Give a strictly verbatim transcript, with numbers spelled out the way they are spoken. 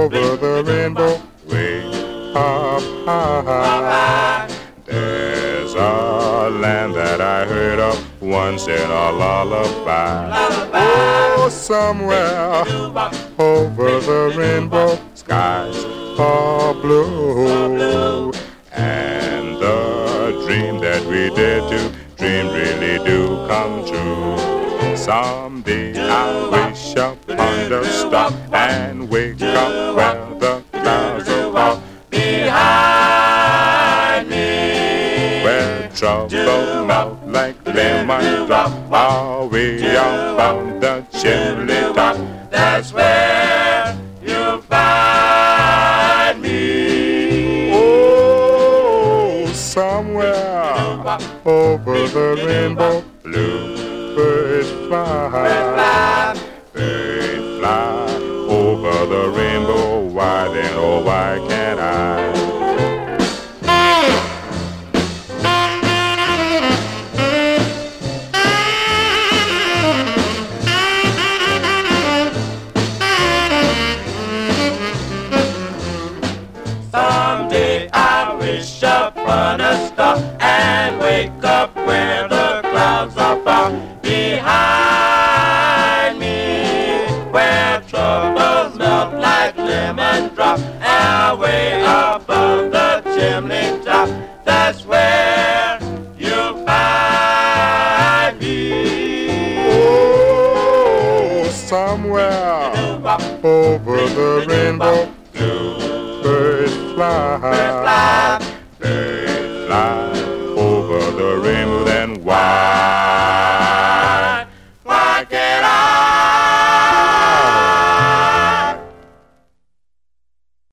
over the rainbow, way up high. There's a land that I heard of once in a lullaby. Oh, somewhere over the rainbow, skies are blue, and the dream that we did to dream really do come true. Someday I'll wish upon the star and wake up where the clouds are far behind me, where trouble melt like lemon drop away up on the chimney top. That's where you'll find me. Oh, somewhere over the rainbow, bluebirds fly. Birds fly over the rainbow. Why then, oh, why can't I? Someday I wish upon a star and wake up where the clouds are far behind me, where troubles melt like lemon drops away above the chimney top. That's where you'll find me. Oh, somewhere over the rainbow, birds fly, birds fly over the rainbow. Then why